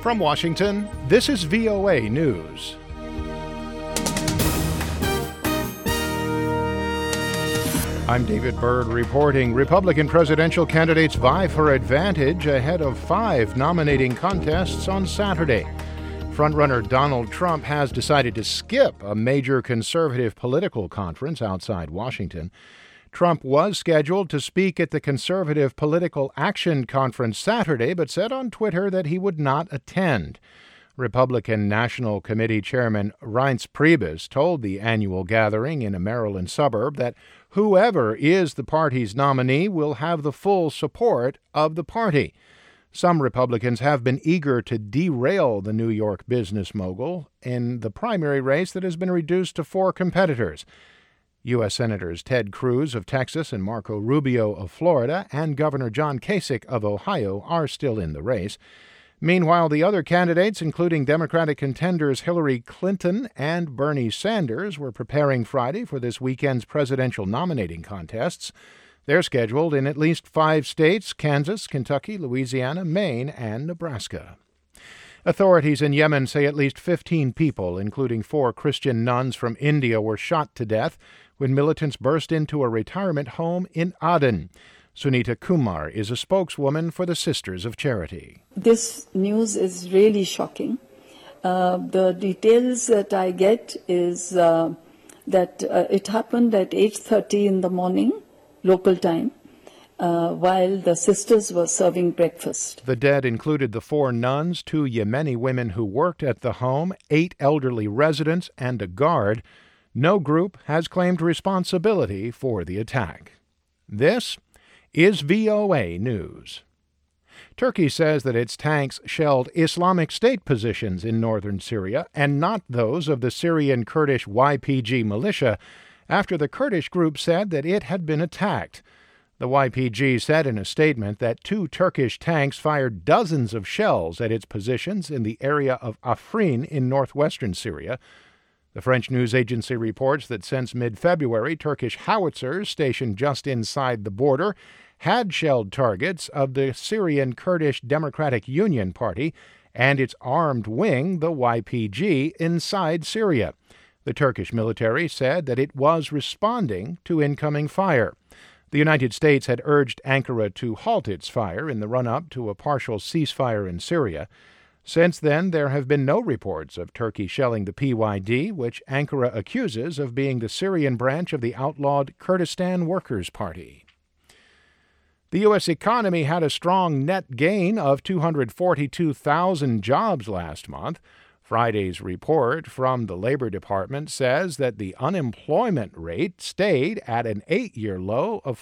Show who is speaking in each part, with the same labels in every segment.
Speaker 1: From Washington, this is VOA News. I'm David Byrd reporting. Republican presidential candidates vie for advantage ahead of 5 nominating contests on Saturday. Frontrunner Donald Trump has decided to skip a major conservative political conference outside Washington. Trump was scheduled to speak at the Conservative Political Action Conference Saturday, but said on Twitter that he would not attend. Republican National Committee Chairman Reince Priebus told the annual gathering in a Maryland suburb that whoever is the party's nominee will have the full support of the party. Some Republicans have been eager to derail the New York business mogul in the primary race that has been reduced to 4 competitors. U.S. Senators Ted Cruz of Texas and Marco Rubio of Florida and Governor John Kasich of Ohio are still in the race. Meanwhile, the other candidates, including Democratic contenders Hillary Clinton and Bernie Sanders, were preparing Friday for this weekend's presidential nominating contests. They're scheduled in at least 5 states: Kansas, Kentucky, Louisiana, Maine, and Nebraska. Authorities in Yemen say at least 15 people, including 4 Christian nuns from India, were shot to death when militants burst into a retirement home in Aden. Sunita Kumar is a spokeswoman for the Sisters of Charity.
Speaker 2: This news is really shocking. The details that I get is that it happened at 8:30 in the morning, local time, while the sisters were serving breakfast.
Speaker 1: The dead included the 4 nuns, 2 Yemeni women who worked at the home, 8 elderly residents, and a guard. No group has claimed responsibility for the attack. This is VOA News. Turkey says that its tanks shelled Islamic State positions in northern Syria and not those of the Syrian Kurdish YPG militia after the Kurdish group said that it had been attacked. The YPG said in a statement that 2 Turkish tanks fired dozens of shells at its positions in the area of Afrin in northwestern Syria. The French news agency reports that since mid-February, Turkish howitzers stationed just inside the border had shelled targets of the Syrian Kurdish Democratic Union Party and its armed wing, the YPG, inside Syria. The Turkish military said that it was responding to incoming fire. The United States had urged Ankara to halt its fire in the run-up to a partial ceasefire in Syria. Since then, there have been no reports of Turkey shelling the PYD, which Ankara accuses of being the Syrian branch of the outlawed Kurdistan Workers' Party. The U.S. economy had a strong net gain of 242,000 jobs last month. Friday's report from the Labor Department says that the unemployment rate stayed at an 8-year low of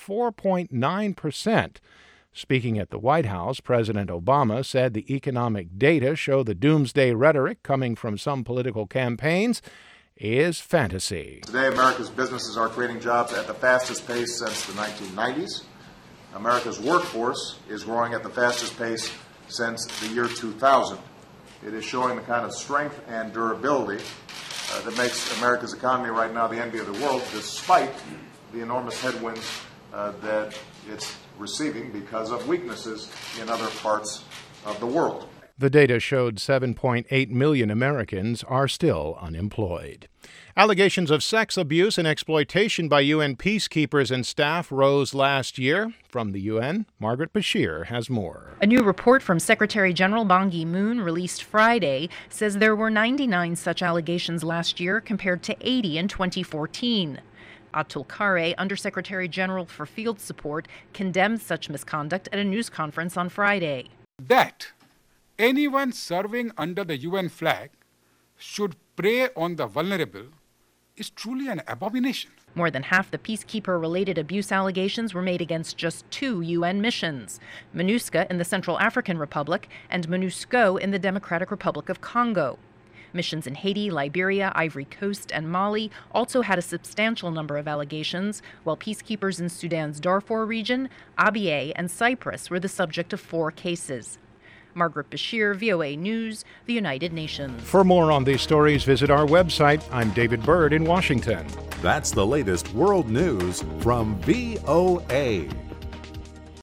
Speaker 1: 4.9%. Speaking at the White House, President Obama said the economic data show the doomsday rhetoric coming from some political campaigns is fantasy.
Speaker 3: Today, America's businesses are creating jobs at the fastest pace since the 1990s. America's workforce is growing at the fastest pace since the year 2000. It is showing the kind of strength and durability that makes America's economy right now the envy of the world, despite the enormous headwinds that it's receiving because of weaknesses in other parts of the world.
Speaker 1: The data showed 7.8 million Americans are still unemployed. Allegations of sex abuse and exploitation by UN peacekeepers and staff rose last year. From the UN, Margaret Bashir has more.
Speaker 4: A new report from Secretary General Ban Ki-moon released Friday says there were 99 such allegations last year compared to 80 in 2014. Atul Khare, Undersecretary General for Field Support, condemned such misconduct at a news conference on Friday.
Speaker 5: That anyone serving under the UN flag should prey on the vulnerable is truly an abomination.
Speaker 4: More than half the peacekeeper-related abuse allegations were made against just 2 UN missions, MINUSCA in the Central African Republic and MONUSCO in the Democratic Republic of Congo. Missions in Haiti, Liberia, Ivory Coast, and Mali also had a substantial number of allegations, while peacekeepers in Sudan's Darfur region, Abyei, and Cyprus were the subject of 4 cases. Margaret Bashir, VOA News, the United Nations.
Speaker 1: For more on these stories, visit our website. I'm David Byrd in Washington.
Speaker 6: That's the latest world news from VOA.